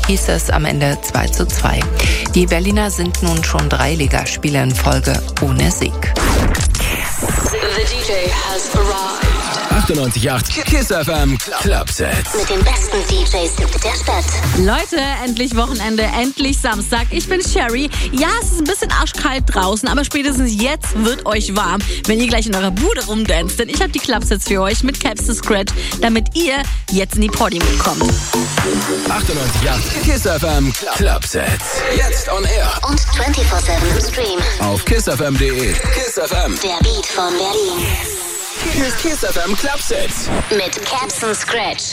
hieß es am Ende 2:2. Die Berliner sind nun schon 3 Ligaspiele in Folge ohne Sieg. The DJ has arrived. 98.8 KISS FM Clubset. Mit den besten DJs der Stadt. Leute, endlich Wochenende, endlich Samstag. Ich bin Sherry. Ja, es ist ein bisschen arschkalt draußen, aber spätestens jetzt wird euch warm, wenn ihr gleich in eurer Bude rumdanzt. Denn ich habe die Clubsets für euch mit Caps to Scratch, damit ihr jetzt in die Party mitkommt. 98.8 KISS FM Clubset. Jetzt on air. Und 24/7 im Stream. Auf kissfm.de. KISS FM. Der Beat von Berlin. KISS FM Clubset. Mit Caps and Scratch.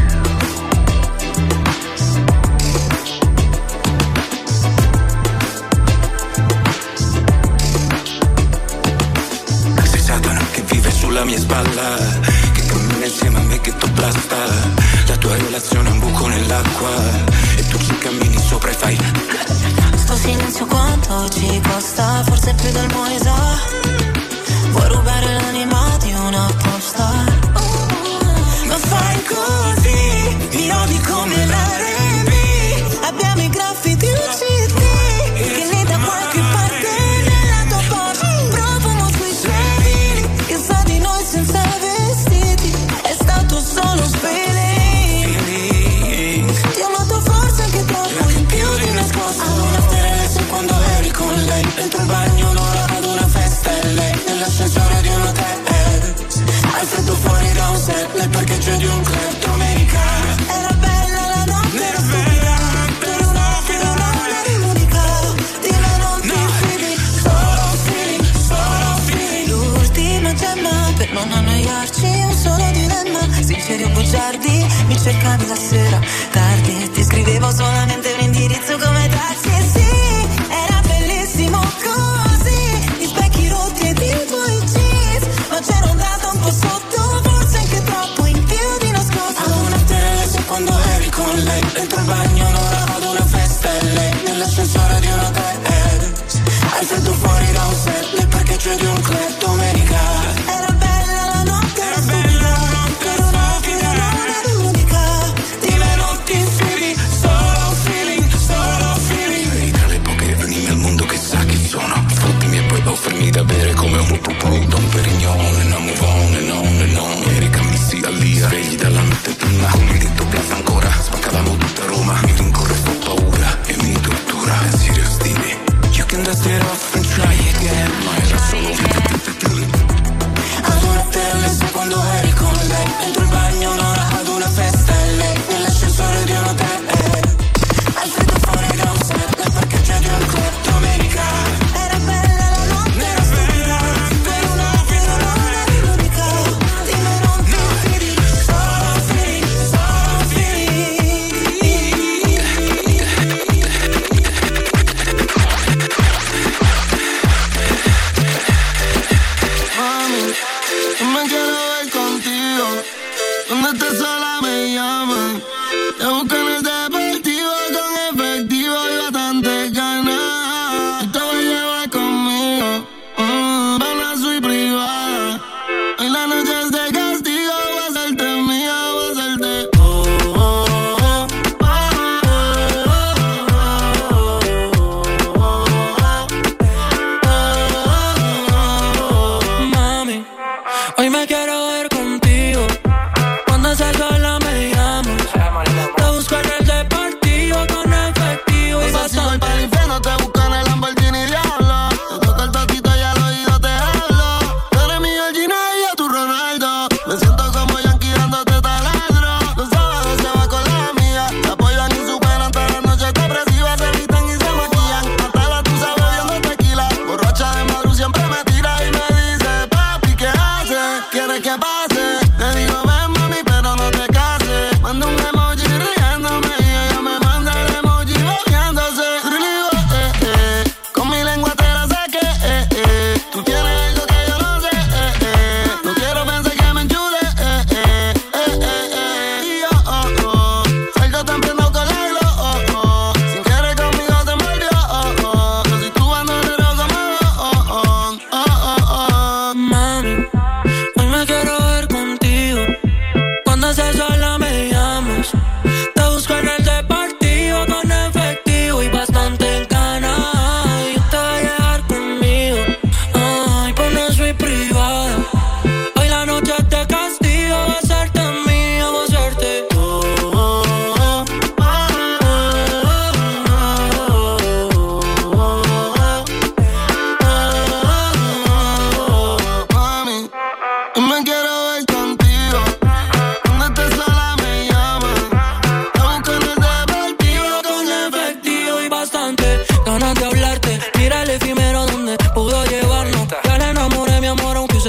Sei Satana che vive sulla mia spalla, che cammina insieme a me che tu blasta. La tua relazione è un buco nell'acqua e tu ci cammini sopra e fai. Sto silenzio quanto ci costa, forse più del Moisa. Vuoi rubare l'anima di una popstar? Ma fai così, mi odi come l'R&B. Abbiamo i graffiti UCD che lì da qualche parte nella tua Porsche. Profumo sui sedili, che sa di noi senza vestiti. È stato solo feeling. Ti ho amato forse anche troppo, in più di nascosto. A una steressa quando eri con lei, dentro il bagno un'ora ad una festa e lei nell'ascensore di un hotel. Hai freddo fuori da un set nel parcheggio di un club domenica. Era bella la notte, era stupida. Per una eri l'unica. Di me non ti fidi. Solo feeling. L'ultima gemma per non annoiarci, un solo dilemma. Sinceri o bugiardi, mi cercavi la sera tardi. Ti scrivevo solamente un indirizzo come taxi. E sì, era bellissimo così. Gli specchi rotti ed i tuoi jeans, ma c'era un dato un po' sotto, forse anche troppo, in più di nascosto. A una steressa quando eri con lei, dentro il bagno un'ora ad una festa e lei nell'ascensore di un hotel. Hai freddo fuori da un set nel parcheggio di un club domenica. Era bella la notte, era stupida. Per una eri l'unica. Di me non ti fidi. Solo feeling. Sei tra le poche anime al mondo che sa chi sono. Fottimi e poi offrimi da bere come un pupù. Don Perignon e non move on and on and on. Erika Missi Alia, svegli dalla notte prima. Come detto piazza ancora, spaccavamo tutta Roma. Mi rincorro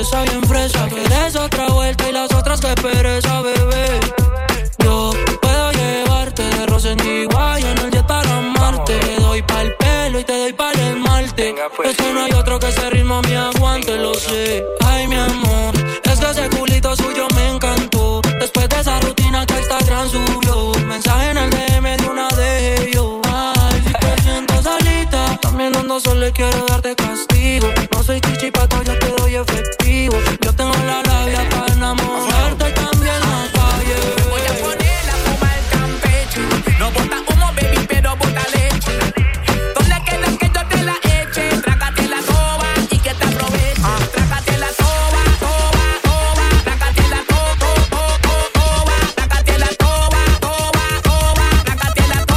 esa bien fresa. Tú eres otra vuelta y las otras que pereza, bebé. Yo puedo llevarte de Rosendiguay en el jet para amarte. Te doy pa'l pelo y te doy pa'l esmalte. Es que no hay otro que ese ritmo me aguante, lo sé. Ay, mi amor, es que ese culito suyo me encantó. Después de esa rutina que Instagram subió, mensaje en el DM de una de yo. Ay, si te sientes solita, también ando solo y quiero darte castigo. No soy chichipato, yo te doy efectivo. Yo tengo la labia para enamorarte también la calle. Voy a poner la fuma al Campeche. No bota humo, baby, pero bota leche. ¿Dónde quieres que yo te la eche? Trágate la toba y que te aproveche. Trágate la toba, toba, toba. Trágate la toba, toba. Trágate la toba, toba, toba. Trágate la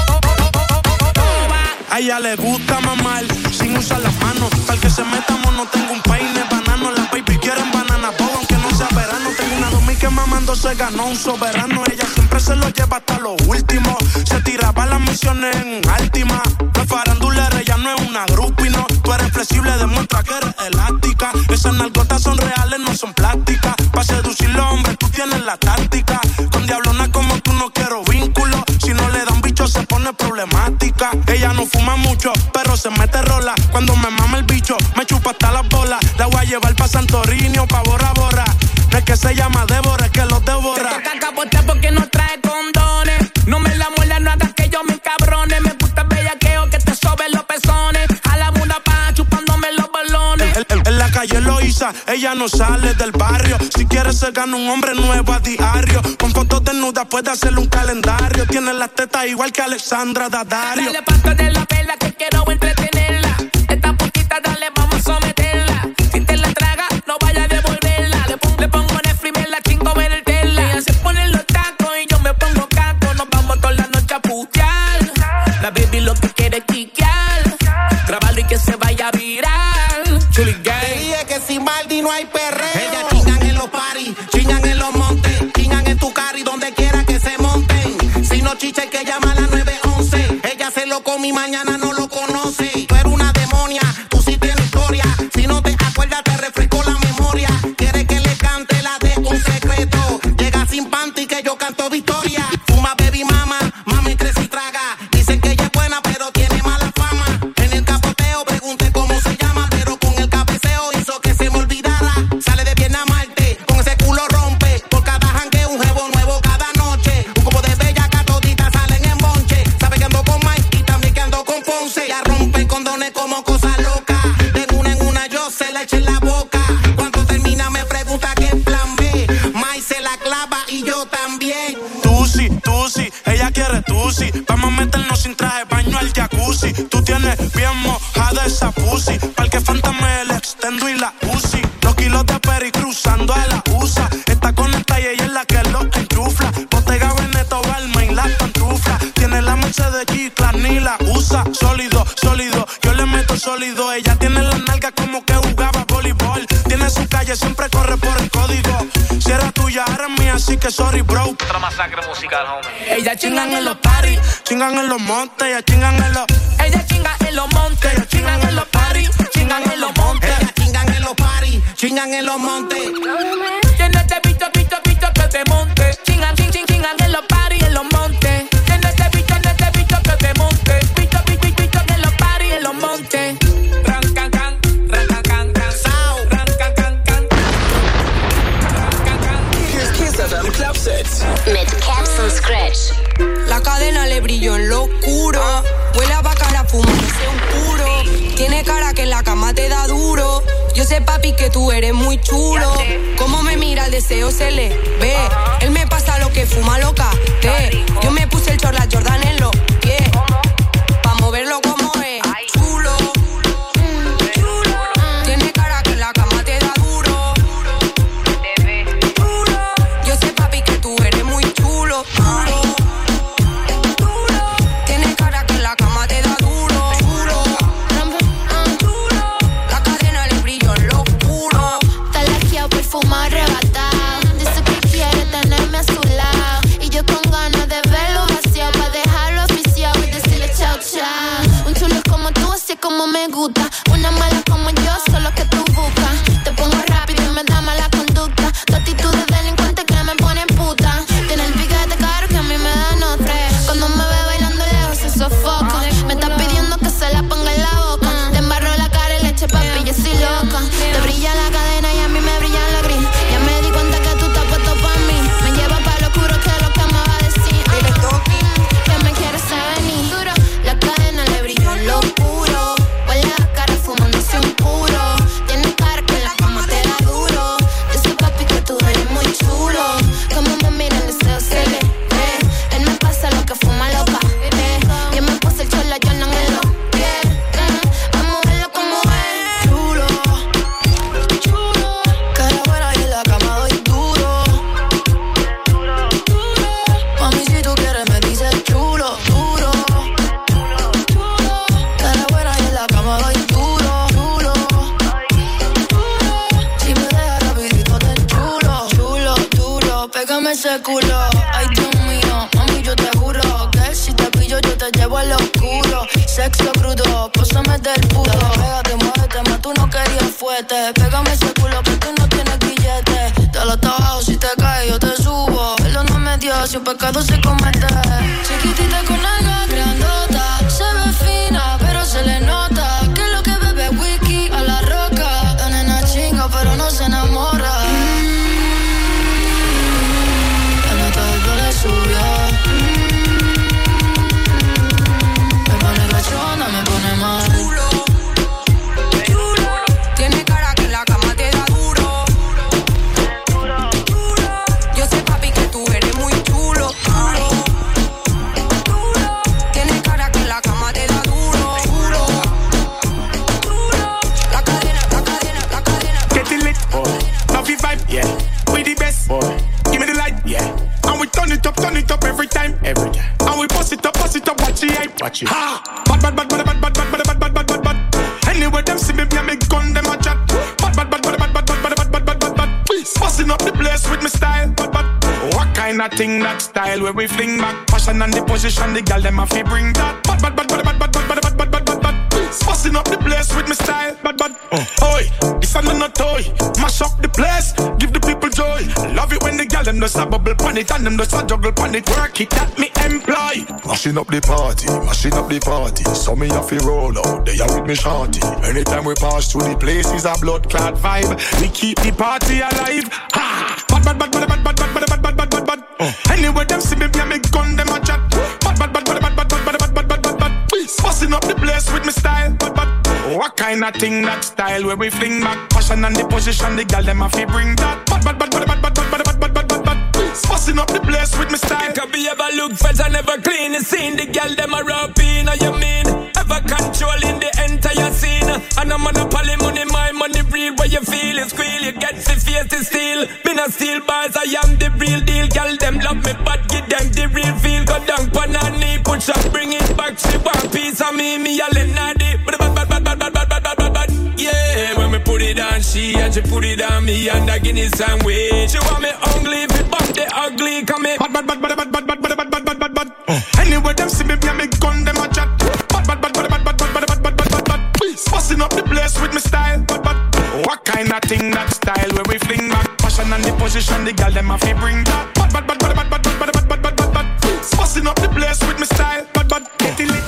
toba. A ella le gusta mamar sin usar las manos. Tal que se metamos no tengo un peine banano. Las baby quieren banana boba aunque no sea verano. Tengo una domi que mamando se ganó un soberano. Ella siempre se lo lleva hasta lo último. Se tiraba las misiones en Altima. La farandulera ella no es una groupie, no. Tú eres flexible, demuestra que eres elástica. Esas nalgotas son reales, no son plásticas. Pa' seducir los hombres tú tienes la táctica. Con diablona como tú no quiero vínculo. Si no le dan bicho se pone problemática. Ella no fuma mucho, pero se mete rola. Cuando me mama el bicho, me chupa hasta las bolas. La voy a llevar pa' Santorini o pa' Bora Bora. No es que se llama Débora, es que los devora. Te toca capote porque no trae condones. No me la muela, no hagas que yo me encabrone. Me gusta el bellaqueo que te soben los pezones. Jalame una paja chupándome los balones. En la calle Loíza, ella no sale del barrio. Si quiere se gana un hombre nuevo a diario. Con fotos desnudas puede hacerle un calendario. Tiene las tetas igual que Alexandra Daddario. Dale pasto de la vela que quiero entretenerla. Esta putita dale vamos a someterla. Si te la traga no vaya a devolverla. Le pongo Netflix, me la chingo en el tela. Ella se pone los tacos y yo me pongo caco. Nos vamos toda la noche a putear. La baby lo que quiere es quiquear. Grabarlo y que se vaya viral. Chuli Gang. Te dije que sin Baldi no hay perreo. Ellas chingan en los paris, chingan en los montes, chingan en tu carro y donde quiera que se monten. Si no chicha hay que llama a la 911. Ella se lo come y mañana no lo conoce. Tú eres una demonia, tú sí tienes historia. Si no te acuerdas te refresco la memoria. Quiere que le cante la de un secreto. Llega sin panty que yo canto victoria. Fuma baby mama, mami crece y traga. Dicen que ella es buena pero tiene mala fama. En el capoteo pregunté cómo se llama, pero con el cabeceo hizo que se me olvidara. Sale de Vietnam Marte, con ese culo rompe. Por cada jangueo un jevo nuevo cada noche. Un copo de bellaca toditas salen en bonche. Sabe que ando con Mike y también que ando con Ponce. Ya rompe condones como cosa loca. De una en una yo se la eché en la boca. Cuando termina me pregunta qué plan B. Mike se la clava y yo también. Tú sí, ella quiere tú sí. Vamos a meternos sin traje baño al jacuzzi. Tú tienes bien mojada esa pussy. Pa'l que fantasme el extendo y la uzi. Los kilos de peri cruzando a la USA. Está con esta y ella es la que lo enchufla. Bottega Veneto, Balmain, la pantufla. Tiene la Mercedes G-Class ni la usa. Sólido, sólido, yo le meto sólido. Ella tiene la nalga como que jugaba voleibol. Tiene su calle, siempre corre por el código. Si era tuya, ahora es mía, así que sorry, bro. Otra masacre musical, homie. Ella chingan en los paris, chingan en los montes, ella chingan en los. Ella chinga en los montes, Ella chingan en los paris, chingan en los montes. Ellas chingan en los paris, chingan en los montes. Tiene este bicho que te monte. Chingan en los paris, en los montes. Tiene este bicho que te monte. Bicho en los paris, en los montes. Ran can can, sao. Ran can can. Kiss FM Clubsets. Mit Capson Scratch. La cadena le brilló en lo oscuro. Huele a bacala fumándose un puro. Tiene cara que en la cama te da duro. Yo sé, papi, que tú eres muy chulo. Cómo me mira, el deseo se le ve. Él me pasa lo que fuma loca. Yo me puse el short, la Jordan en los pies. Pa' moverlo como es. Chulo. Tiene cara que en la cama te da duro. Yo sé, papi, que tú eres muy chulo. Tiene cara que en la cama te da duro. La cadena le brilló en lo oscuro. Está laqueado, perfumado, arrebatado. Dice que quiere tenerme a su lado. Y yo con ganas de verlo vaciado. Pa' dejarlo oficial y decirle chao, chao. Un chulo como tú, así como me gusta. Una mala como yo, solo que tú buscas. Te pongo rápido y me da ese culo. Ay, Dios mío, mami, yo te juro que si te pillo yo te llevo al oscuro. Sexo crudo, pósame del puro. Pégate, muévete, más tú no querías fuerte. Pégame ese culo que tú no tienes billete. Dale hasta abajo, si te caes yo te subo. Él no me dio, si un pecado se comete. Chiquitita con alga grandota. Se ve fina, pero se le nota que lo que bebe whisky a la roca. La nena chinga, pero no se enamora. La nota le subió. Me pone cachona, me pone mal. Tiene cara que en la cama te da duro. Yo sé, papi, que tú eres muy chulo. Tiene cara que en la cama te da duro. La cadena, la cadena, la cadena. Get it lit, love you vibe, yeah. We the best, boy. Give me the light, yeah. And we turn it up every time. And we bust it up, watch the hype. Watch it. Ha! Bad. Anyway, them see me, I make gun, them a chat. Bad. Busting up the place with me style. Bad. What kind of thing that style where we fling back? Passion and the position, the girl, them a fi bring that. Bad. Busting up the place with me style. Bad. Oi, this ain't no toy. Mash up the place, give the people joy. Love it when the girl them does a bubble pan it and them does a juggle pan it. Work it that me employ. Mashing up the party. So me have to roll out, they are with me shorty. Anytime we pass through the place is a blood clot vibe. We keep the party alive. Ha! Bad. Anyway, them see me, I make gun, them a chat. Bad. Busting up the place with me style. Bad. What kind of thing that style where we fling back? Passion and the position, the girl, them a fi bring that. Bad. Busting up the place with me style. Could be ever look fresh and never clean. You seen the girl, them a rap in, you mean? Ever controlling the entire scene. And I'm on a poly money, my money real. Where you feel it squeal, you get the face to steal. Me not steal bars, I am the real deal. Girl, them love me, but give them the real feel. Go down, pan and knee, push up, bring it back. She want piece of me yelling at it. Bad. Yeah, when we put it on she and she put it on me and I give it some way. She want me ugly, if it bump the ugly, come here. Bad. Anyway, them see me, I make gun, them a chat. Bad. Busting up the place with me style. Bad. What kind of thing that style where we fling back? Passion and the position, the girl, them a fi bring that. Bad. Busting up the place with me style. Bad. Get it lit.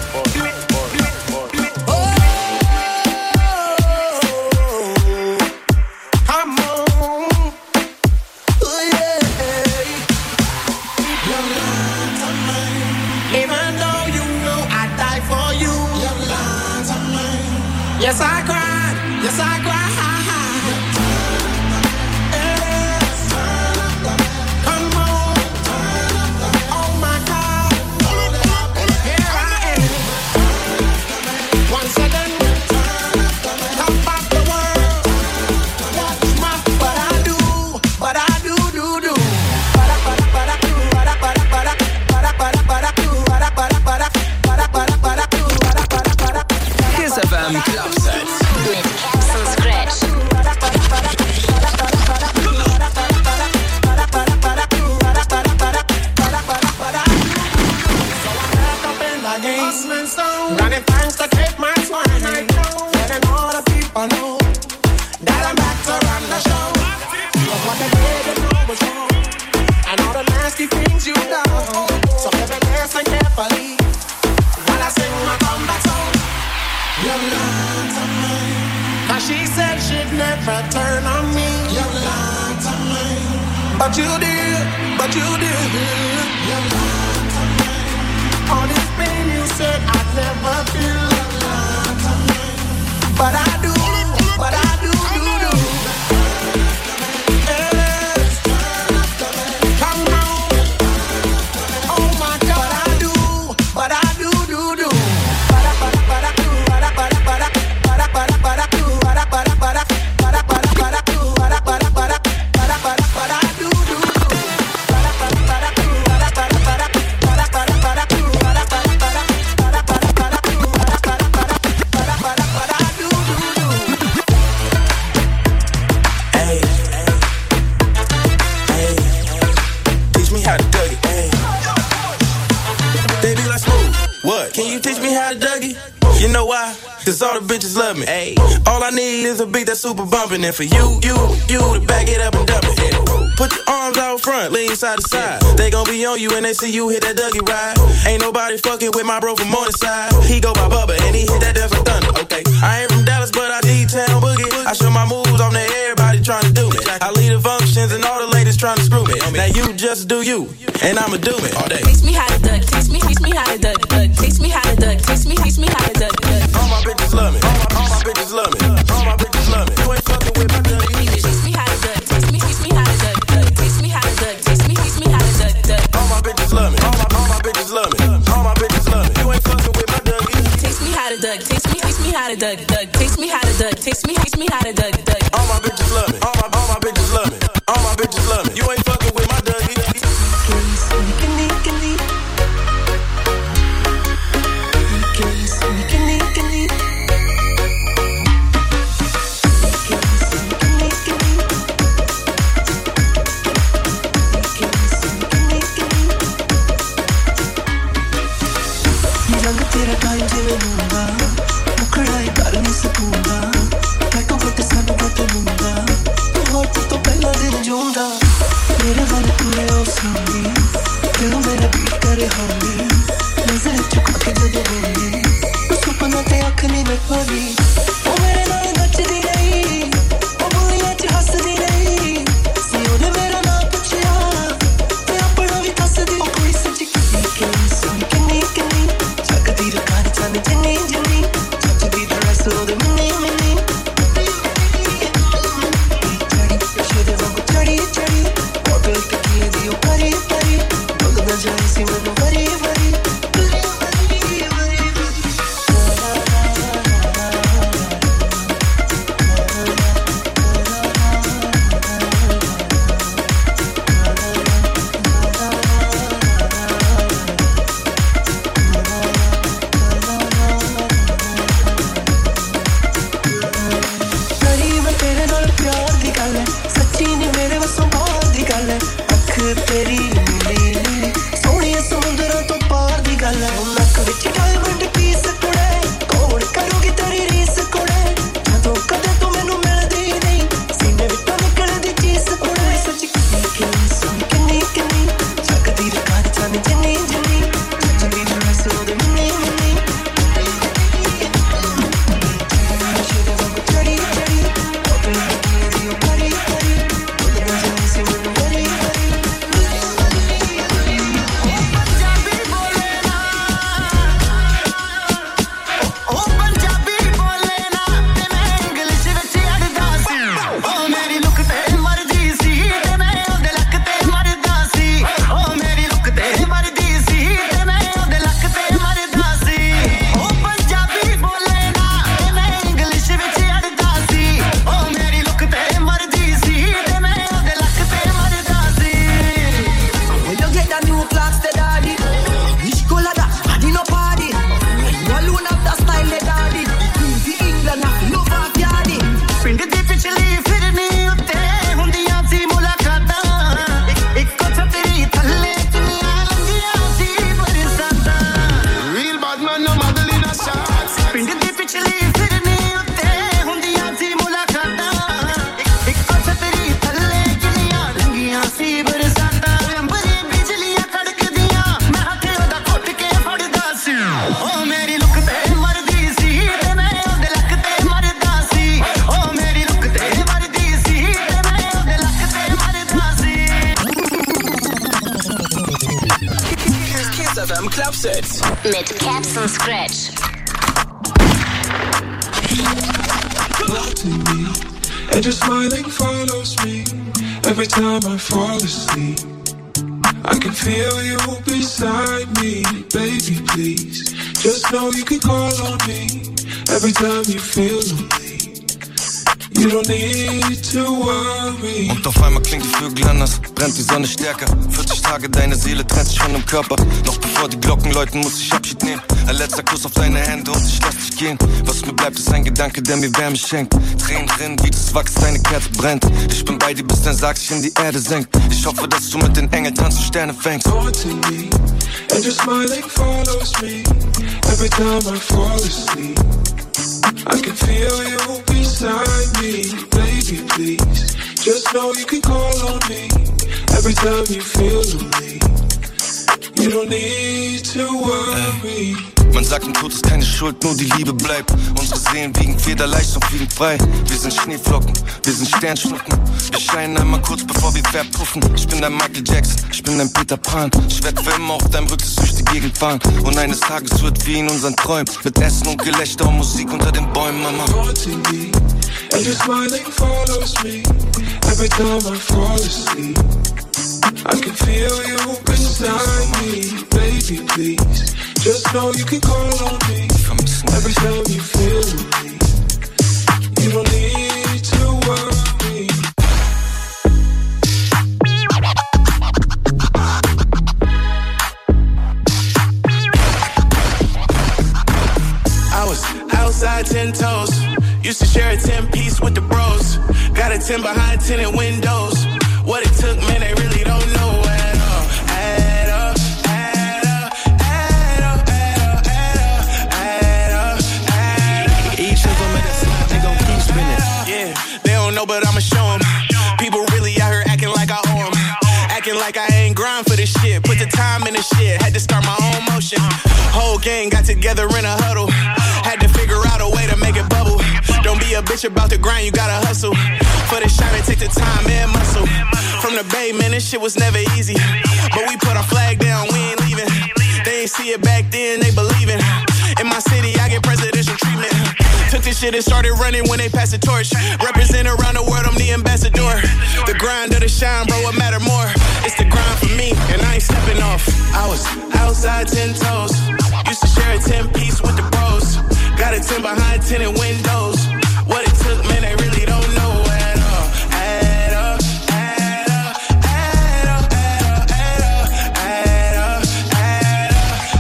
Yes, I cried. Come on. Oh my God. Here I am. Once again. Top of the world. Watch my, but I do. Kiss FM Club Set. With Capson Scratch. Running thanks to take my swine. Letting all the people know that I'm back to run the show. But what they didn't know was wrong, and all the nasty things you've done. So baby, listen carefully while I sing my comeback song. You lied to me, 'cause she said she'd never turn on me. You lied to me, but you did. You lied to me. All this pain you said I'd never feel. You lied to me, but I do. Yes. Come on. Oh my God, but I do. Can you teach me how to Dougie? You know why? Cause all the bitches love me. Ay. All I need is a beat that's super bumpin'. And for you to back it up and dump it. Yeah. Put your arms out front, lean side to side. They gon' be on you when they see you hit that Dougie ride. Ain't nobody fucking with my bro from Morningside. He go by Bubba and he hit that Death and Thunder. Okay, I ain't from Dallas, but I D-Town boogie. I show my moves on there, everybody tryna do me. I lead the functions and all the ladies tryna screw me. Now you just do you, and I'ma do it all day. Teach me how to duck, teach me how to duck, teach me how to duck, teach me how to duck. All my bitches love me, all my bitches love me, all my bitches love me. You ain't fucking with my duck. Teach me how to duck, teach me how to duck, teach me how to duck, teach me how to duck. All my bitches love me, all my bitches love me, all my bitches love me. You ain't fucking with my duck. Teach me how to duck, teach me how to duck, teach me how to duck, teach me how to duck. All my bitches love me, all my bitches love me, all my bitches love me. You ain't fucking with my duck. Mit Caps und Scratch. And your smiling follows me every time I fall asleep. I can feel you beside me, baby, please. Just know you can call on me every time you feel lonely. You don't need to worry. Und auf einmal klingt die Flügel anders, brennt die Sonne stärker. 40 Tage, deine Seele trennt sich von dem Körper. Noch bevor die Glocken läuten, muss ich Abschied nehmen. Ein letzter Kuss auf deine Hände und ich lass dich gehen. Was mir bleibt, ist ein Gedanke, der mir Wärme schenkt. Tränen drin, wie das Wachs, deine Kerze brennt. Ich bin bei dir, bis dein Sarg sich in die Erde senkt. Ich hoffe, dass du mit den Engeln tanzt und Sterne fängst. And your smiling follows me Every time I fall asleep, I can feel you beside me. Baby, please, just know you can call on me. Every time you feel lonely, you don't need to worry. Man sagt, im Tod ist keine Schuld, nur die Liebe bleibt. Unsere Seelen wiegen federleicht und fliegen frei. Wir sind Schneeflocken, wir sind Sternschnuppen. Wir scheinen einmal kurz, bevor wir verpuffen. Ich bin dein Michael Jackson, ich bin dein Peter Pan. Ich werd für immer auf deinem Rücksitz durch die Gegend fahren. Und eines Tages wird wie in unseren Träumen, mit Essen und Gelächter und Musik unter den Bäumen, Mama. And your smiling follows me every time I fall asleep. I can feel you beside me, baby, please. Just know you can call on me every time you feel me. You don't need to worry. I was outside 10 toes. Used to share a 10-piece with the bros. Got a 10 behind tinted windows. What it took, man, they really don't know at all. Add up, add up, add up, add up, add up. Each of them at a slot, they gon' keep spinning. Yeah, they don't know, but I'ma show them. People really out here acting like I owe them. Acting like I ain't grind for this shit. Put the time in the shit, had to start my own motion. Whole gang got together in a huddle. Had to figure out a way to make it bubble. Don't be a bitch about the grind, you gotta hustle. For the shine and take the time and muscle. From the Bay, man, this shit was never easy. But we put our flag down, we ain't leaving. They ain't see it back then, they believing. In my city, I get presidential treatment. Took this shit and started running when they passed the torch. Represent around the world, I'm the ambassador. The grind of the shine, bro, what matter more? It's the grind for me, and I ain't stepping off. I was outside 10 toes. Used to share a 10-piece with the bros. Got a 10 behind tinted windows. What it took, man, they really don't know at all. Add up, add up, add up, add up, add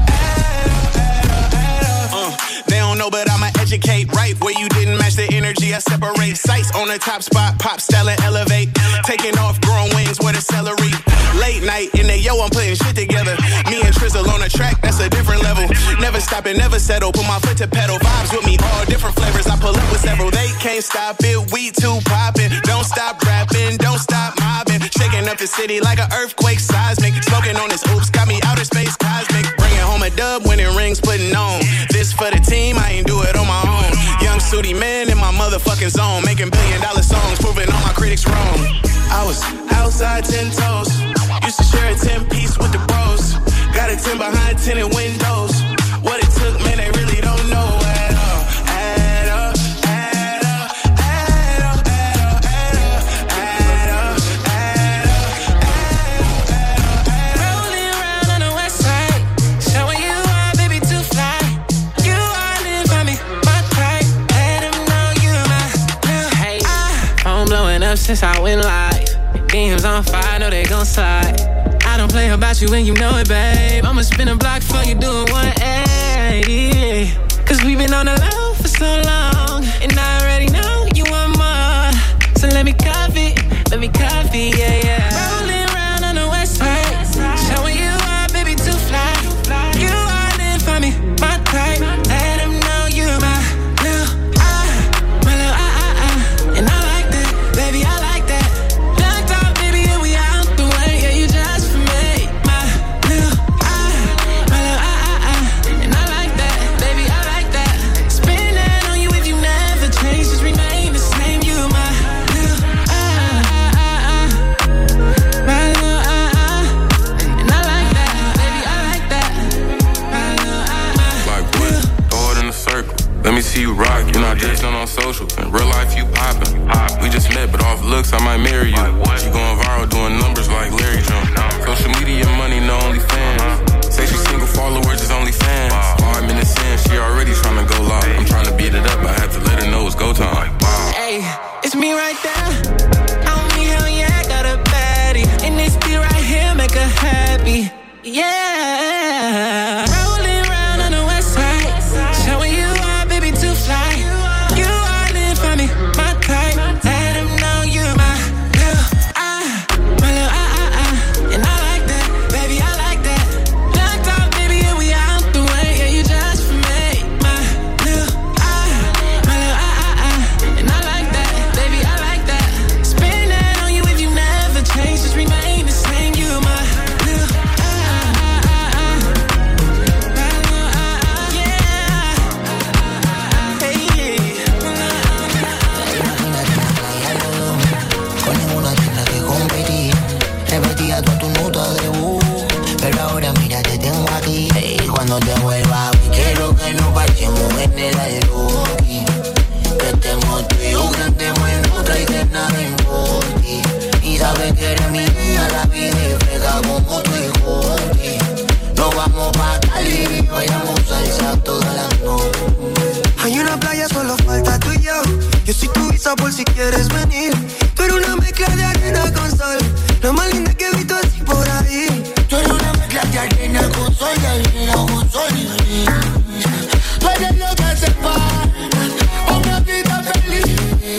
up, add up. They don't know, but I'ma educate right where you didn't match the energy. I separate sights on the top spot, pop, style, and elevate. Taking off, growing wings with a celery. Late night in the yo, I'm putting shit together. Me and Trizzle on the track, that's a different level. Never stop and never settle, put my foot to pedal. Vibes with me, all different flavors. I pull up with several, they can't stop it. We too poppin', don't stop rapping, don't stop mobbing. Shaking up the city like an earthquake seismic. Smoking on this oops, got me outer space cosmic. Bringing home a dub, winning rings, putting on. This for the team, I ain't do it on my own. Young Sooty man in my motherfucking zone. Making $1 billion songs, proving all my critics wrong. I was outside 10 toes. Used to share a 10-piece with the bros. Got a 10 behind tinted windows. What it took, man, they really don't know at all. Add up, add up, add up, add up, add up, add up. Rolling around on the west side, showing you are, baby, too fly. You are living for me, my type. Let them know you're my new. Hey, phone blowing up since I went live. Games on fire, know they gon' slide. I don't play about you and you know it, babe. I'ma spin a block for you doing 180. Cause we been on the low for so long, and I already know you want more. So let me copy, yeah, yeah. Rolling around on the west side, showing you are, baby, too fly. You are living for me, my type. Let them know you're my little my little and I like that, baby, I like that. Locked out, baby, and we out the way. Yeah, you just for me, my little my little and I like that, baby, I like that. Spin that on you if you never change, just remain the same. You my little my little and I like that, baby, I like that. My little like what? Throw it in a circle. Let me see you rock. You're not just on social. In real life, you poppin'. We just met, but off looks, I might marry you. She going viral, doing numbers like Larry Jump. Social media money, no OnlyFans. Say she single, followers is OnlyFans. 5 minutes in, she already tryna go live. I'm tryna beat it up, I had to let her know it's go time. Hey, it's me right there. On me, hell yeah, I got a baddie. And this beat right here make her happy. Yeah. Rolling around on the west side, showing you are, baby, too fly. You are living for me, my type. Let them know you're my little my little and I like that, baby, I like that. Locked out, baby, and we out the way. beba. Quiero que nos vayamos en el aeropuerto. Que estemos tú y yo, que estemos en otra y que nada importe. Y sabes que eres mi niña, la vida y frega como tu hijo. Nos vamos pa' Cali y bailamos salsa toda la noche. Hay una playa, solo falta tú y yo. Yo soy tu visa por si quieres venir. Tú eres una mezcla de arena con sol, lo más linda que he visto así por ahí. Tú eres una mezcla de arena con sol, de arena con sol. Tú eres lo que hace falta, una vida feliz.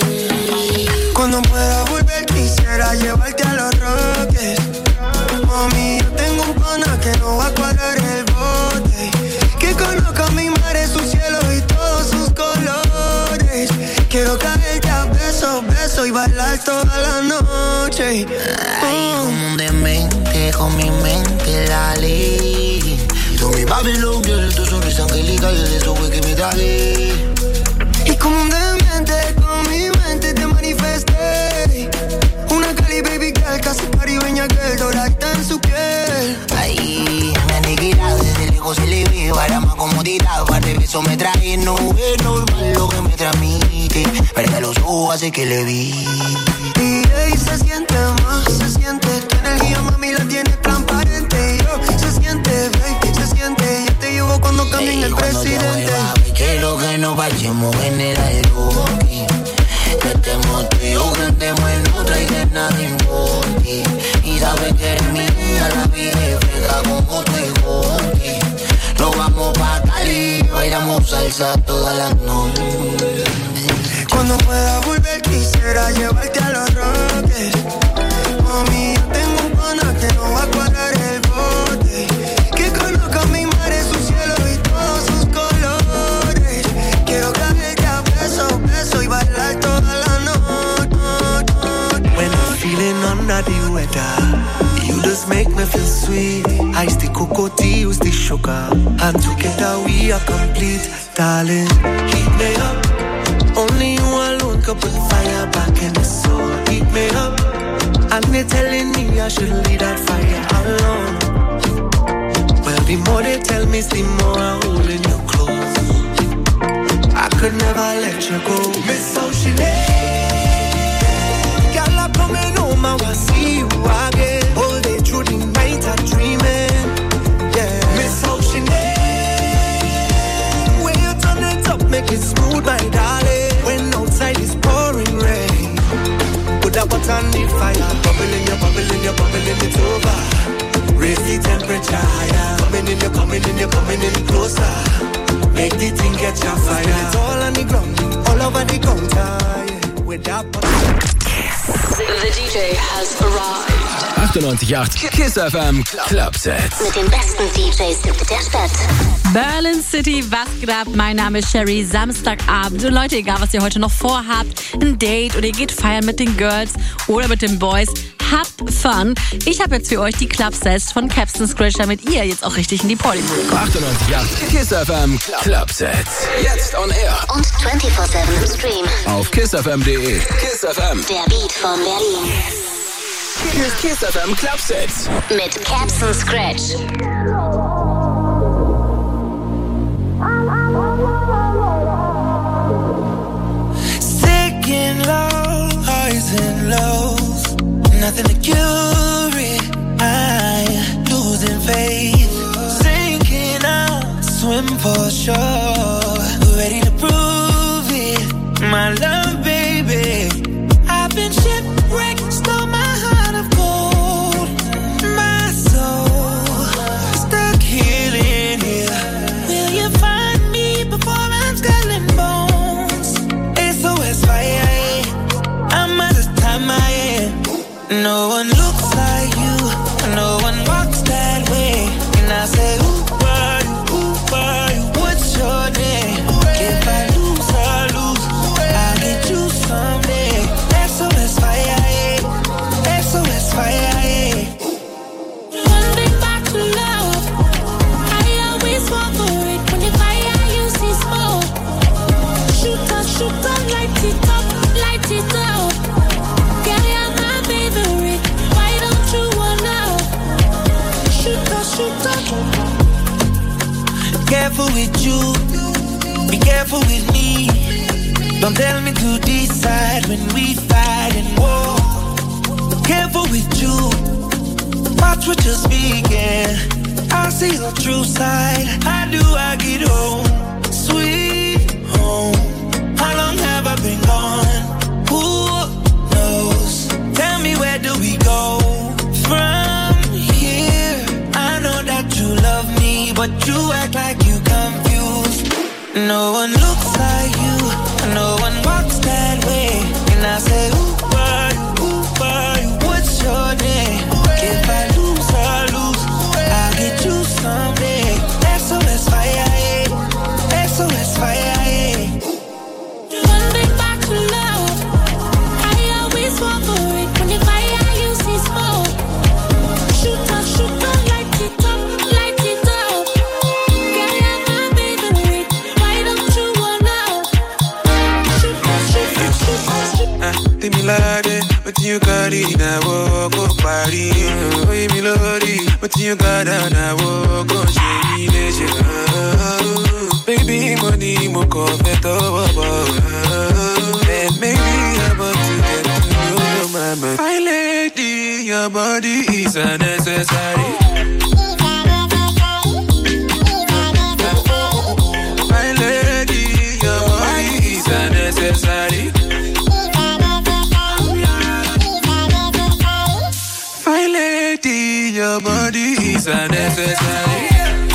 Cuando pueda volver quisiera llevarte a los Roques. Mami, yo tengo un pana que no va a cuadrar el bote. Que conozca mi mar, su cielo y todos sus colores. Quiero caerte a besos, besos y bailar toda la noche. Ay, como un demente, con mi mente la ley. Tú mi Babylon, tu sonrisa angelical, el eso fue que me dale. Y como un demente, con mi mente te manifesté. Una Cali baby girl, casi caribeña girl, doradita en su piel. Ay, me aniquila, desde lejos se le ve, para más comodidad, para de beso me trae, no es normal lo que me transmite, pero los ojos hace que le vi. Y ahí se siente más, se siente, tu energía mami la tienes transparente. Yo, se siente, baby, se siente, yo te llevo cuando cambien el presidente. Quiero que nos vayamos en el aeropuerto. Que estemos tú y yo, que estemos en otra y que nada importe. Y sabes que eres mi niña, la vida y frega como tu hijo. Nos vamos pa' Cali, bailamos salsa toda la noche. Cuando pueda volver quisiera llevarte a los Roques. Mami, yo tengo un pana que no va a cuadrar el bote. Que conozca mi mar, su cielo y todos sus colores. Quiero caerte a besos, besos y bailar toda la noche. When I'm feeling under the weather, you just make me feel sweet. Ice the cocoa tea, use the sugar, and together we are complete. Darling, heat me up. Only you alone can put fire back in the soul. Heat me up, and they're telling me I should leave that fire alone. Well, the more they tell me, the more I'm holding you close. I could never let you go. Miss Ocean, girl, I'm coming home, I wanna see you again. All day through the night, I'm dreaming. Yeah, Miss Ocean, when you turn it up, make it smooth, my darling. When outside is pouring rain, put that butt on the fire. Bubbling, you're bubbling, you're bubbling, it's over. Raise the temperature higher. Coming in, you're coming in, you're coming in closer. Make the thing catch a fire. It's all on the ground, all over the counter. Yeah. With that The DJ has arrived. 98.8 Kiss FM Clubset. Mit den besten DJs der Stadt. Berlin City, was geht ab? Mein Name ist Sherry. Samstagabend. Und Leute, egal was ihr heute noch vorhabt, ein Date oder ihr geht feiern mit den Girls oder mit den Boys, habt Fun. Ich habe jetzt für euch die Clubsets von Captain Scratch, damit ihr jetzt auch richtig in die Partymood kommt. 98.8 Kiss FM Clubset. Jetzt on air. Und 24/7 im Stream. Auf kissfm.de. Kiss FM. Der Beat von Berlin. Kiss FM Clubset. Mit Captain Scratch. sick in love, highs and lows, nothing to cure it. I'm losing faith, sinking out, swim for sure, ready to prove it, my love, baby. I've been shipwrecked, stole my heart of gold, my soul stuck healing here. Will you find me before I'm skull and bones? SOS fire, I'm at the time I am. No one looks like you, no one walks that way. And I say, who are you, who are you? What's your name? If I lose, I lose, I'll get you someday. SOS fire. careful with you, be careful with me. Don't tell me to decide when we fight and war. Careful with you, watch what you're speaking. I see your true side. How do I get home? Sweet home. How long have I been gone? Who knows? Tell me, where do we go from here? I know that you love me, but you act like you confused. No one looks like you, no one walks that way. And I say, ooh, what's your name? If I lose, I lose, I'll get you someday. SOS fire, SOS fire, Running back to love, I always want for it. When the fire you see smoke, shoot up, light it up, light it up. Girl, you're my favorite, why don't you wanna? Shoot up. They me like it, but you got it, I walk up party. We me love it, but you got it, I walk up shady. Baby, money, more coffee, and maybe I'm about to get to know your mama. My lady, your body is a necessary. My lady, your body is a necessary. My lady, your body is a necessary.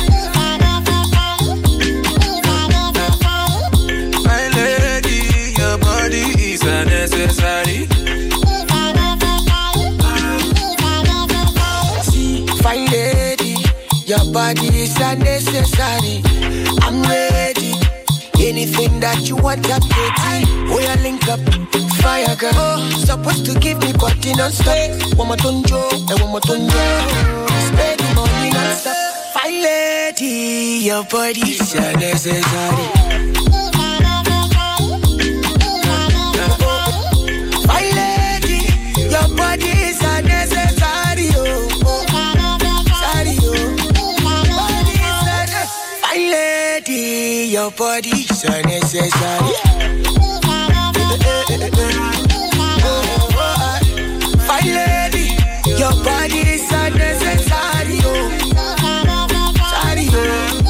Necessary. See, fine lady, your body is unnecessary. I'm ready. Anything that you want, I'm ready. We are link up, fire girl. Oh, supposed to give me body non-stop. One more tonjo, and one more tonjo. Spend the money non-stop. Fine lady, your body is unnecessary. Your body is unnecessary, sorry, body is unnecessary. Fine lady, your body is unnecessary. Fine lady, your body is unnecessary, sorry,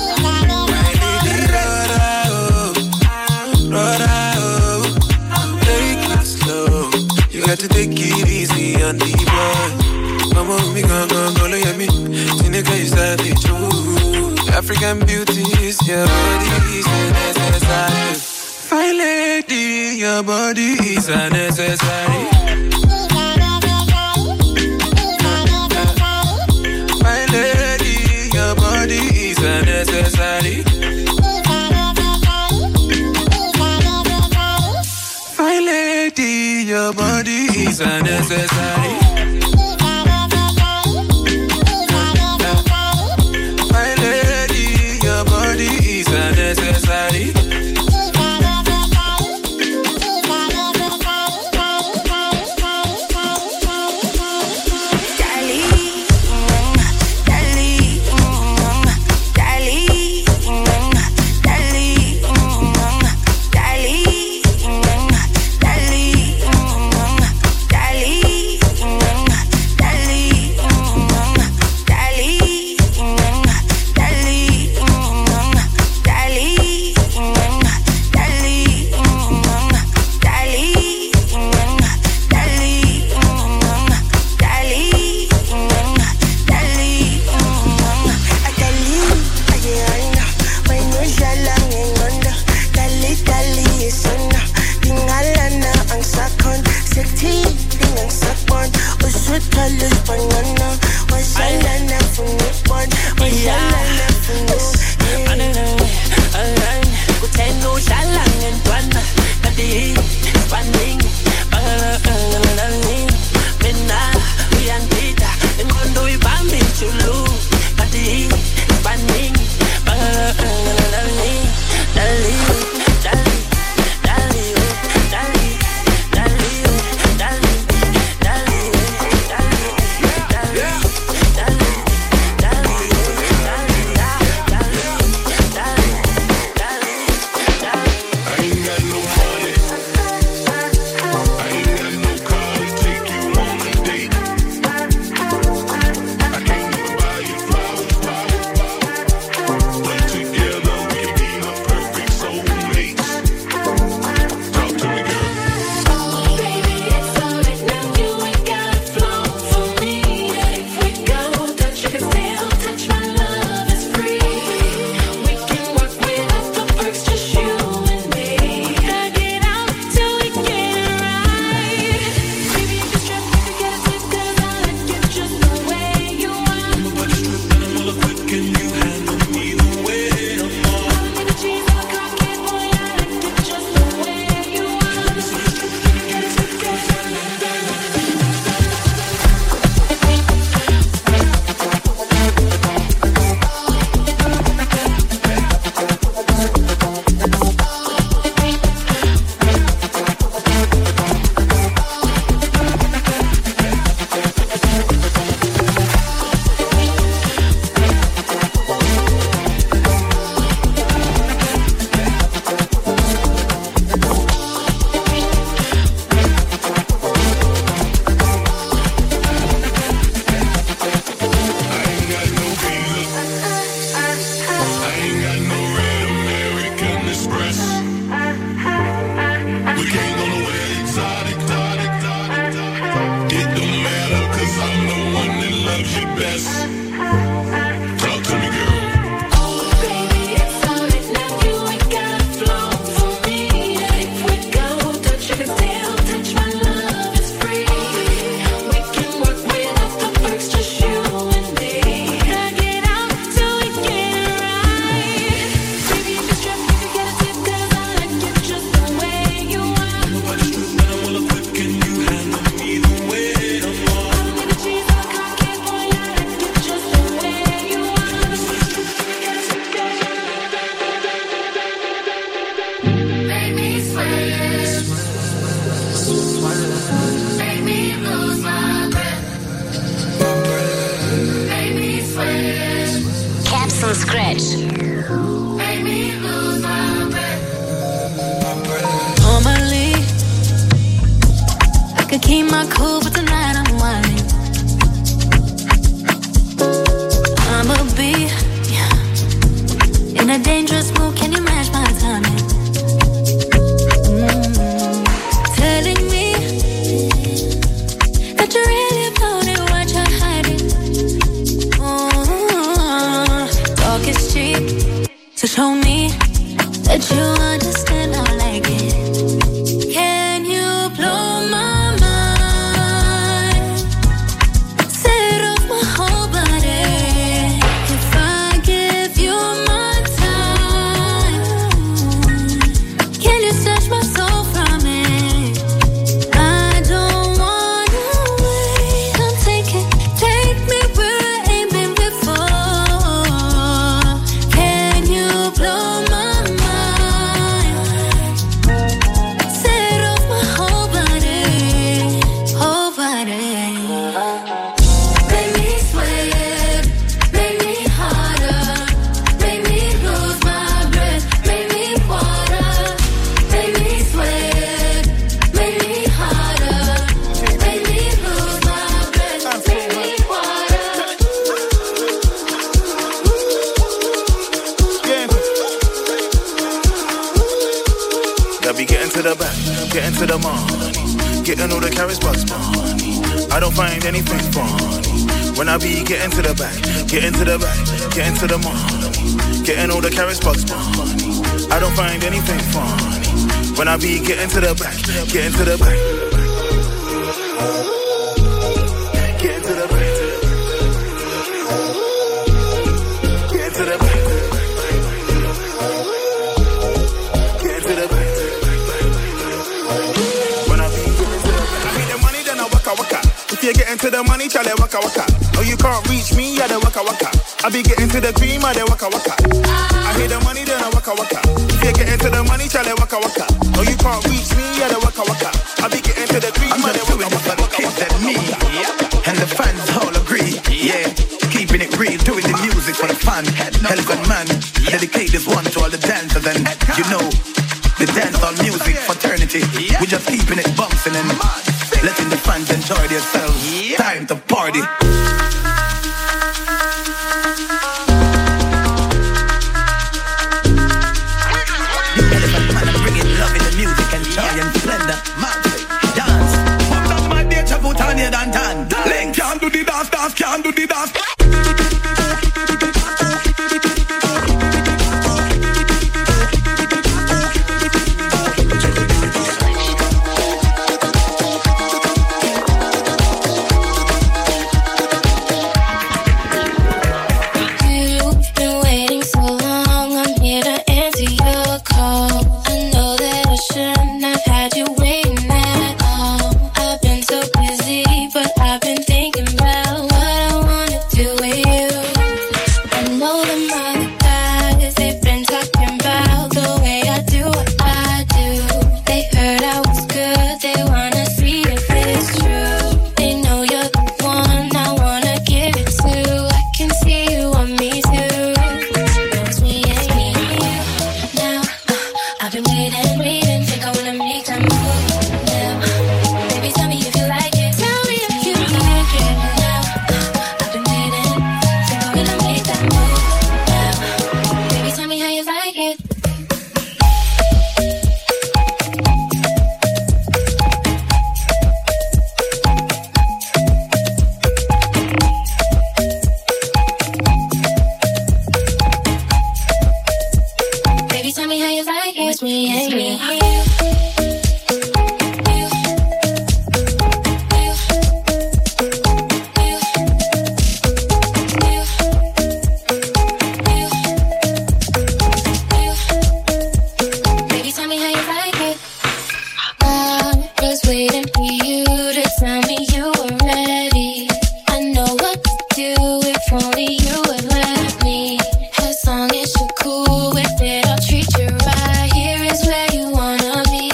take it slow. You got to take it easy on the boy. Come on, me go look at me. Seneca is savage, ooh. African beauty is your body is necessary. Fine lady, your body is unnecessary. Fine lady, your body is unnecessary. Fine lady, your body is unnecessary. My lady, your body is unnecessary. Dali, that you understand I like it. Can you blow my mind? Set off my whole body. If I give you my time, can you snatch my soul from it? I don't wanna wait. Come take me where I ain't been before. Can you blow my mind? Set off my whole body, whole body. Make me sweat, make me harder, make me lose my breath, make me water, make me sweat, make me harder, make me lose my breath, make me water. Yeah, be getting to the back, getting to the money, getting all the carrots bucks money. I don't find anything funny when I be getting to the back, getting to the back, getting to the money, getting all the carrots bucks money. I don't find anything funny when I be getting to the back, getting to the back. Getting to the back, getting to the back, getting to the back. When I be getting to the back, I need the money, then I waka waka. If you get into the money, chale waka waka. No, you can't reach me, yeah, the waka waka. I be getting to the cream, I the waka waka. I hear the money, then I waka waka. If you get into the money, chale waka waka. No, you can't reach me, yeah, the waka waka. I be getting to the cream, I the waka waka. For the kids and me, and the fans all agree, yeah. Keeping it real, doing the music for the fun. Elephant man, dedicate this one to all the dancers and you know, the dancehall music fraternity. We just keeping it bouncing and letting the fans enjoy themselves. Time to party. Elephant man, I'm bringing love in the music and joy and splendor. Magic, dance. Fuck up my day, put on your dan. Link can't do the dance, can't do the dance. You've been waiting so long, I'm here to answer your call. I know that I shouldn't have had you waiting at all. I've been so busy, but I've been thinking about what I wanna do with you. I know them other guys, they've been talking about the way I do what I do. They heard I was good, they wanna see if it's true. They know you're the one I wanna give it to. I can see you want me too. Knows me and me now. I've been waiting, think I wanna make that move now. Baby, tell me if you like it. Tell me if you like it now. I've been waiting, think I wanna make that move now. Baby, tell me how you like it. Baby, tell me how you like it. It's me and me. Baby, tell me how you like it. I was waiting for you to tell me you were ready. I know what to do if only you would let me. As long as you're cool with it, I'll treat you right. Here is where you wanna be.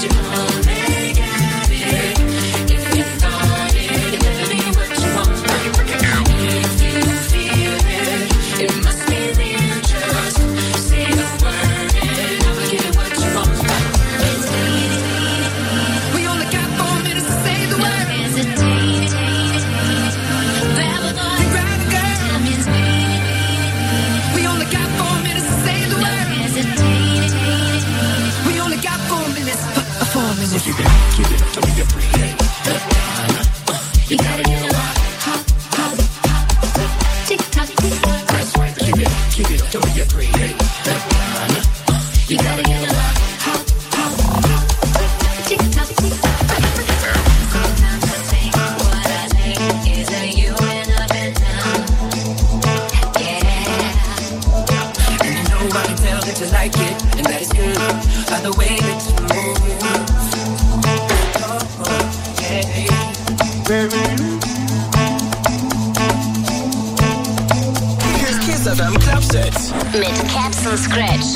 Mit Capson Scratch.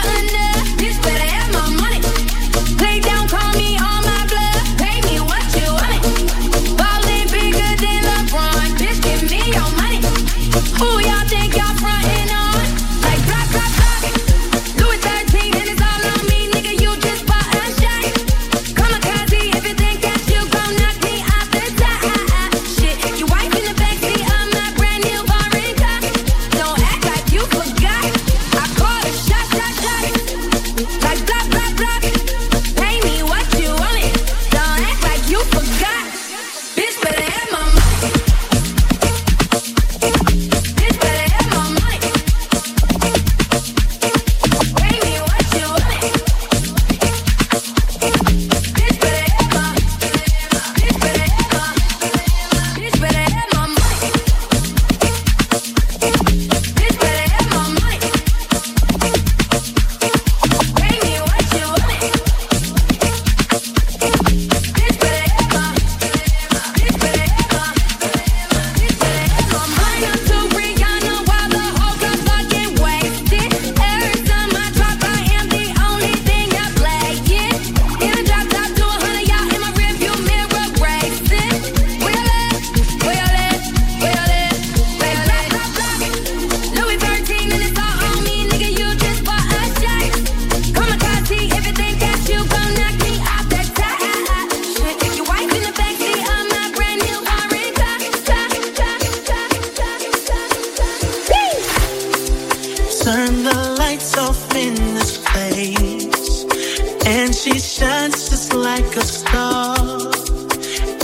Play down, call me on my blood. Pay me what you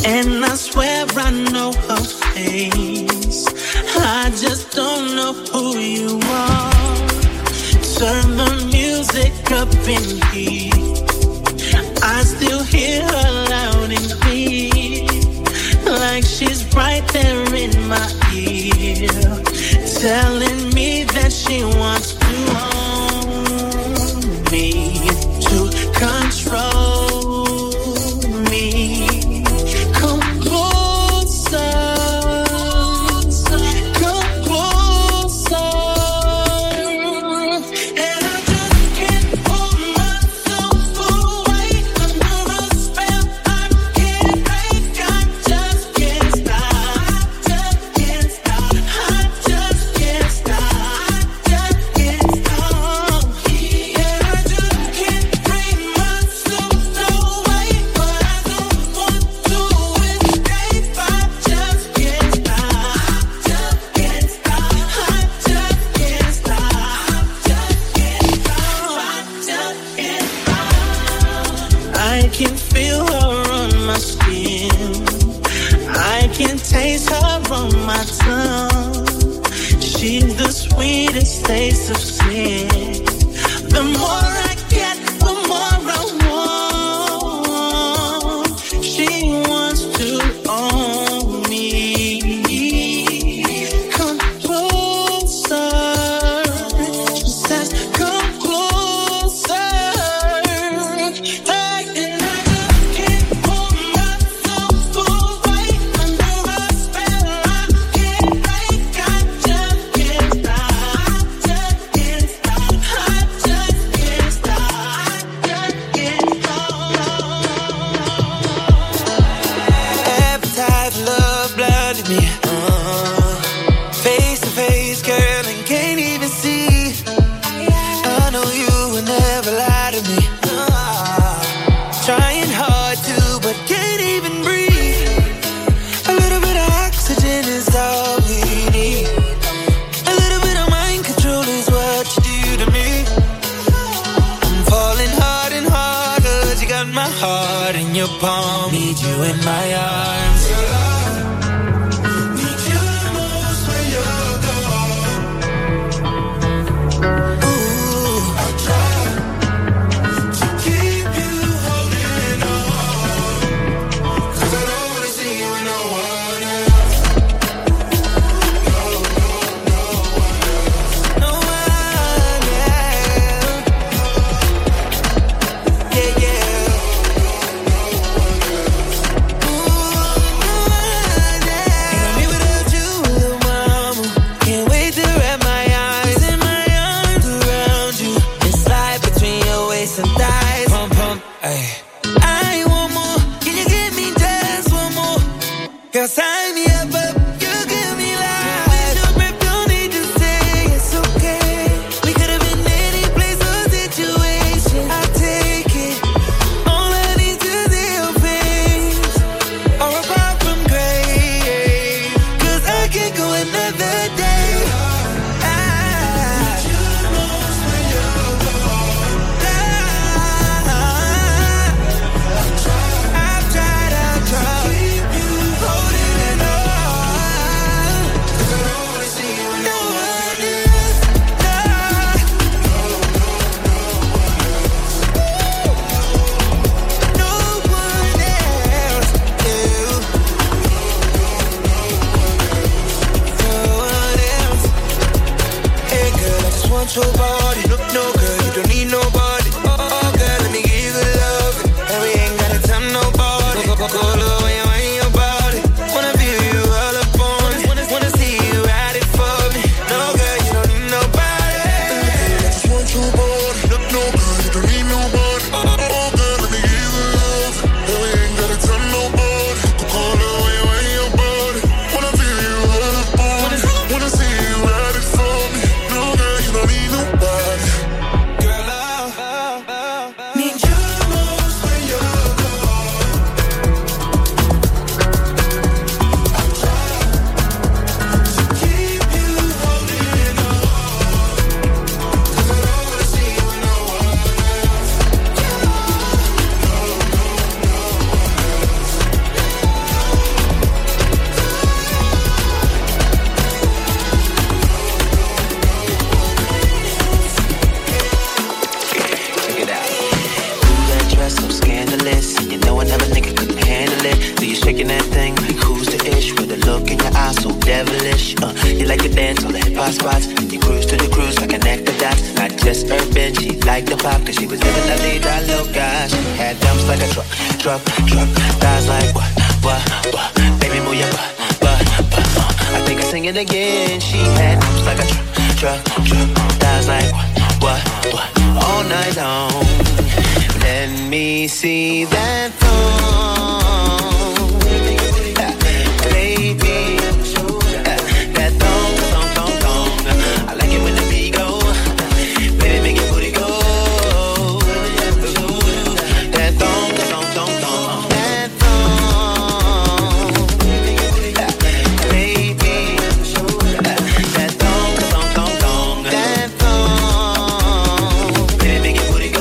And I swear I know her face. I just don't know who you are. Turn the music up in here. I still hear her loud and clear, like she's right there in my ear, telling me that she wants to own me, to control me. Come closer, come closer. And I just can't pull myself away under a spell I can't break. I just can't stop. I just can't stop. I just can't stop. I just can't stop. And I just can't bring myself away, but I don't want to escape. I just can't stop. I just can't stop. I just can't stop. I just can't stop. I can feel her on my skin. I can taste her on my tongue. She's the sweetest taste of sin. The more I get, the more I want. She wants to own me. Come closer. She says, come closer. Hey, and I just can't pull myself away under a spell I can't break. I just can't stop. I just can't stop. I just can't stop. I just can't stop. Appetite for love blinded me. Face to face, girl, and can't even see. I know you would never lie to me. Trying hard to, but can't even breathe. A little bit of oxygen is all we need. A little bit of mind control is what you do to me. I'm falling hard and harder. You got my heart in your palm. Need you in my arms. Need you the most when you're gone. Ooh, I'll try to keep you holding on, 'cause I don't wanna see you with no one else. No one else. No one else. Yeah, yeah. Ooh, shaking that thing like who's the ish? With a look in your eyes so devilish. You like to dance on the hip-hop spots. You cruise to the cruise like connect the dots. Not just urban, she liked the pop, cause she was living la vida loca. She had dumps like a truck. Thighs like what? Baby, move your butt. I think I sing it again. She had dumps like a truck. Thighs like what? All night long. Let me see that thong, baby. That thong. I like it when the beat go. Baby, make your booty go. That thong. That thong, baby. That thong. That thong. Baby, make your booty go.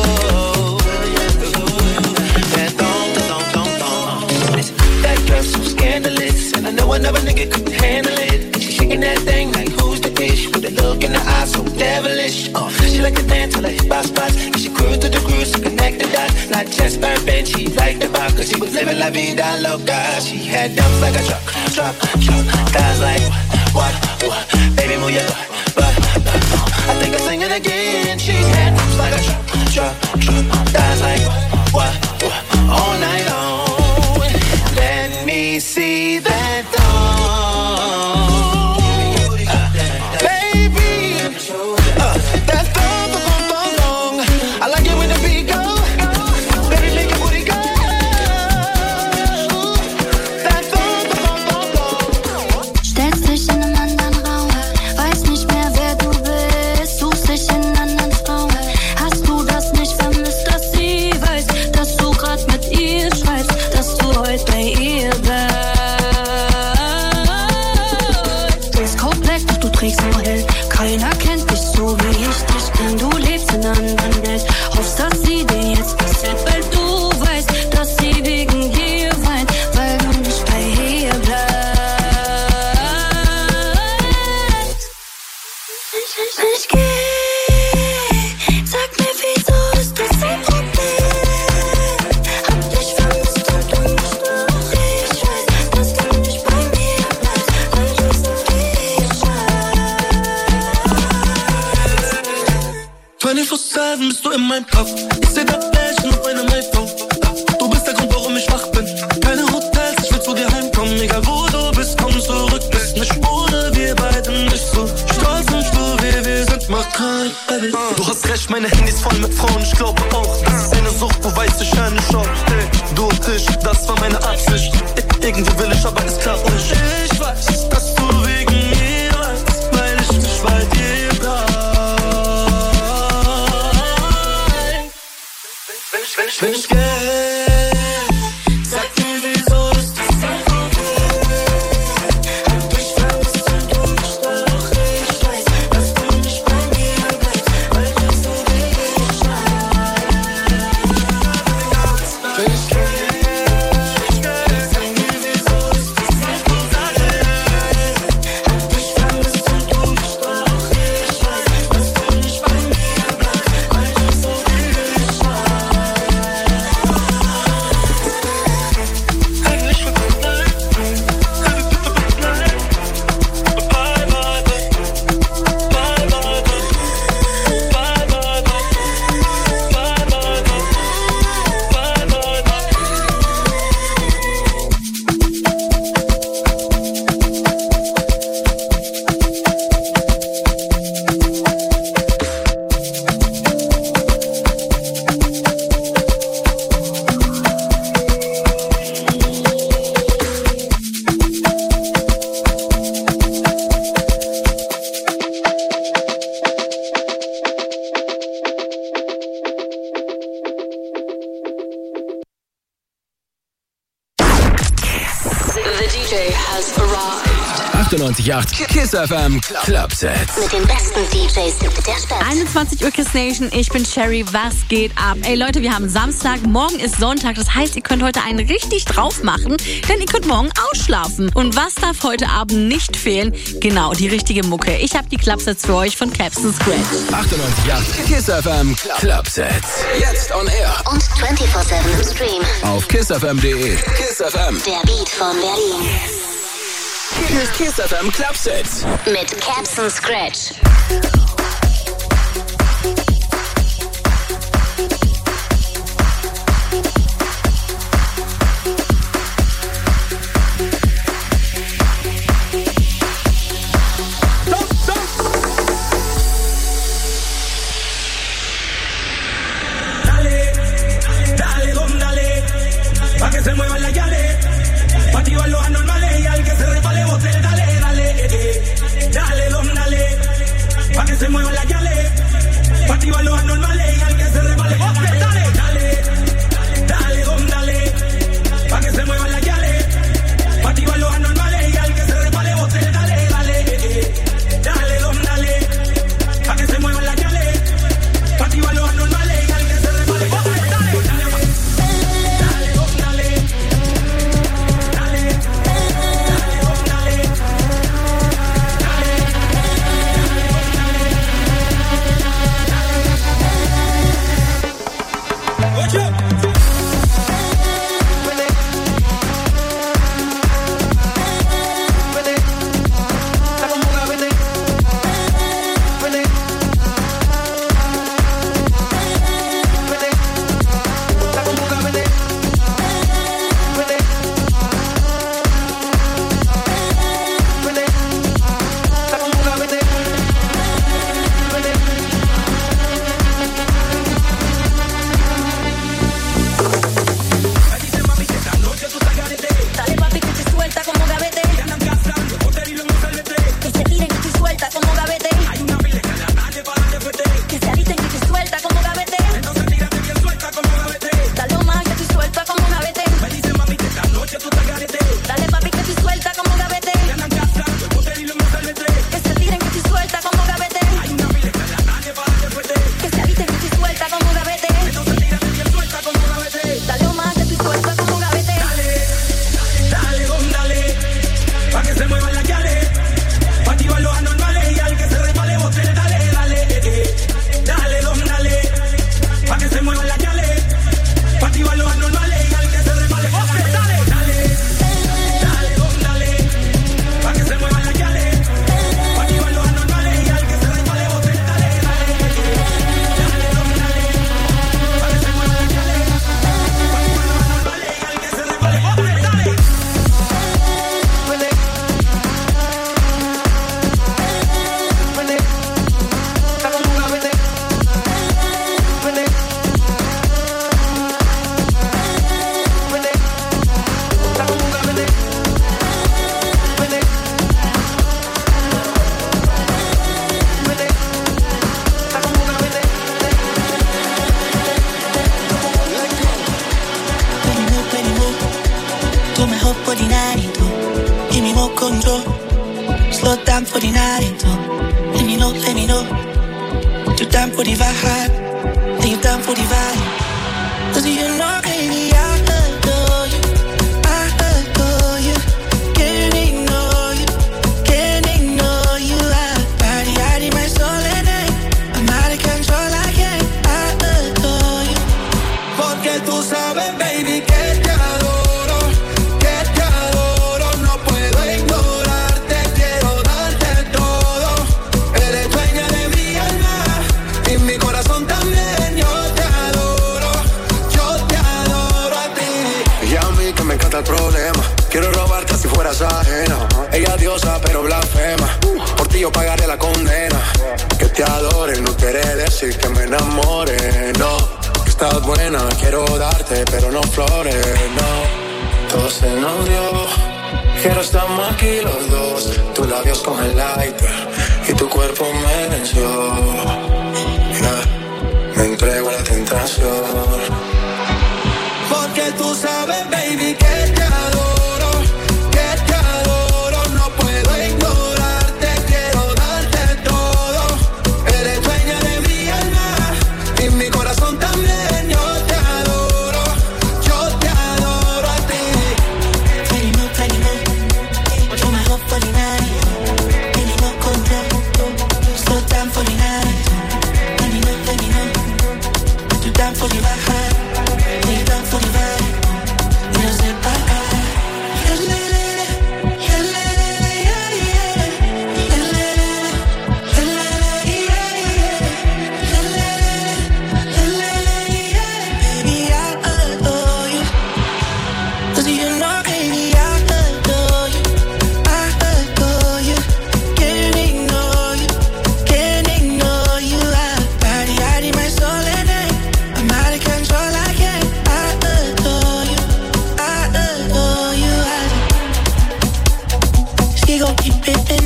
Another nigga couldn't handle it. And she shaking that thing like who's the ish? With a look in her eyes so devilish. She like to dance till her hip spots. And she cruise to the cruise to connect the dots. Not just urban, she liked the pop, cause she was living la vida loca. She had dumps like a truck. Thighs like what? Baby, move your butt. I think I'm singing again. She had dumps like a truck. Thighs like what? All night long. Let me see that thong, baby. That thong. I like it when the beat go. Baby, make your booty go. That thong. Stellst dich in einem anderen Raum, weiß nicht mehr, wer du bist, suchst dich in anderen Frauen. Hast du das nicht vermisst, dass sie weiß, dass du grad mit ihr schreibst, dass du heute bei ihr bleibst? Dresscode black, doch du trägst nur hell. Keiner kennt dich so wie ich dich kenn. Du lebst in einer anderen Welt. Hoffst, dass sie dir jetzt gefällt, weil du weißt, dass sie wegen dir weint, weil du nicht bei ihr bleibst. Ich geh, sag mir, wieso ist das ein Problem? Hab dich vermisst und du nicht noch. Ich weiß, dass du nicht bei mir bleibst, weil du so wie ich scheiß. 24/7 bist du in meinem Kopf. Ich seh das Flashen auf meinem iPhone. Du bist der Grund, warum ich wach bin. Keine Hotels, ich will zu dir heimkommen. Egal wo du bist, komm zurück. Bist nicht ohne wir beide nicht so stolz und stur, wie wir sind, mach kein Baby. Du hast recht, meine Handy ist voll mit Frauen. Ich glaube auch, das ist eine Sucht, du weißt, ich höre nicht auf. Hey, du und ich, das war meine Absicht. Irgendwie will ich, aber es klappt nicht. Ich weiß, dass du wegen mir weinst, weil ich nicht bei dir bleib. Wenn ich geh, sag mir, wieso ist das ein Problem? Hab dich vermisst und du nicht doch. Ich weiß, dass du nicht bei mir bleibst, weil du so wie ich schreibst. Wenn ich geh, sag mir, wieso ist das ein Problem? Hab dich vermisst und du nicht doch. Ich weiß, dass du nicht bei mir bleibst, weil du so wie ich schreibst. The DJ has arrived. 98.8 KISS FM Clubsets. Mit den besten DJs der Stadt. 21 Uhr KISS Nation, ich bin Sherry, was geht ab? Ey Leute, wir haben Samstag, morgen ist Sonntag, das heißt, ihr könnt heute einen richtig drauf machen, denn ihr könnt morgen ausschlafen. Und was darf heute Abend nicht fehlen? Genau, die richtige Mucke. Ich habe die Clubsets für euch von Captain Scratch. 98.8 KISS FM Clubsets. Jetzt on air. Und 24/7 im Stream. Auf kissfm.de. KISS FM. Der Beat von Berlin. KISS FM Clubsets. Mit Captain Scratch. Pa' que se muevan las yales, pa' activar los anormales y al que se repale bote, dale, dale, don, dale, pa' que se muevan las yales, pa' activar los anormales y al que se repale bote, dale, don, dale, pa' que se muevan las yales, pa' activar los anormales y al que se repale bote, dale, don, dale, pa' que se muevan las yales, pa' activar los anormales y al que se repale bote, Me entrego a la tentación. Porque tú sabes, baby, que te adoro, no puedo ignorar.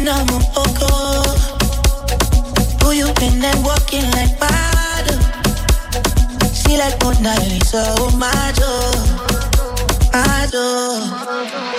I'm a poco. Who you been and walking like bad? See like Mona Lisa, oh my door.